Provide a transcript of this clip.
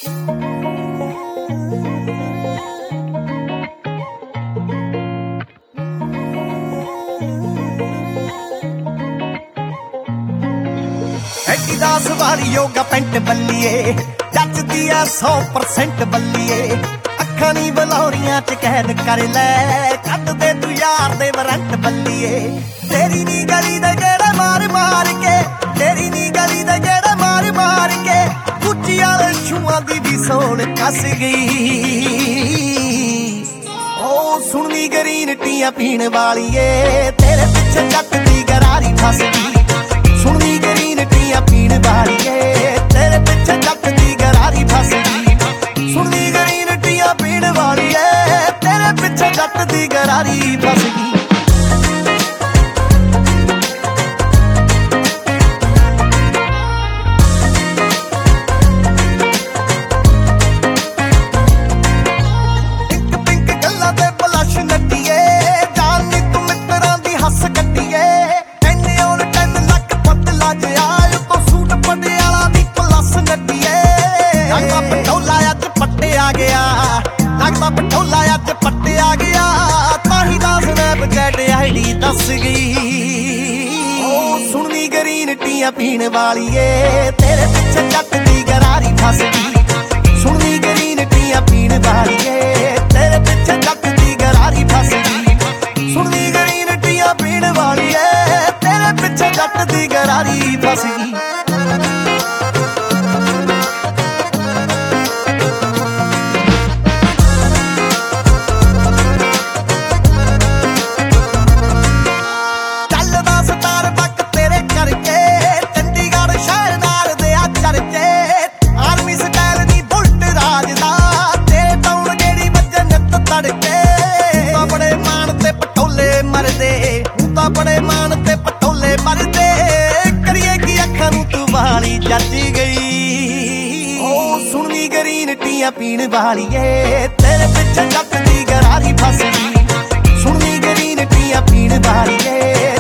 Adidas वाली yoga paint बल्लीए जचदी आ 100% बल्लीए अखां नी बलौरियां च कैद कर लै कट दे तू यार दे वारंट बल्लीए तेरी नी गली दे गेड़े मार मार के तेरी नी गली दे गेड़े मार मार के गुच्ची वाले छुआं दी भी सोन कस गई ओ सुननी ग्रीन टीयां पीण वालीए तेरे पिछे जट दी गरारी फस गई सुननी ग्रीन टीयां पीण वालीए तेरे पिछे जट दी गरारी फस गई सुननी ग्रीन टीयां पीण वालीए तेरे पिछे जट दी गरारी फस गई पटोला अज पट्टे आ गया ताही दा स्नैपचैट आईडी दस गई सुननी ग्रीन टीयां पीण वालीए तेरे पिछे जट दी गरारी फस गई सुननी ग्रीन टीयां पीण वालीए तेरे पिछे जट दी गरारी फस गई सुननी ग्रीन टीयां पीण वालीए तेरे पिछे जट दी गरारी फस गई बड़े मान ते पटोले मरदे करिए की अखां नूं तू वाली जच गई सुननी ग्रीन टीयां पीण वालीए तेरे पिछे जट दी गरारी फस गई सुननी ग्रीन टीयां पीण वालीए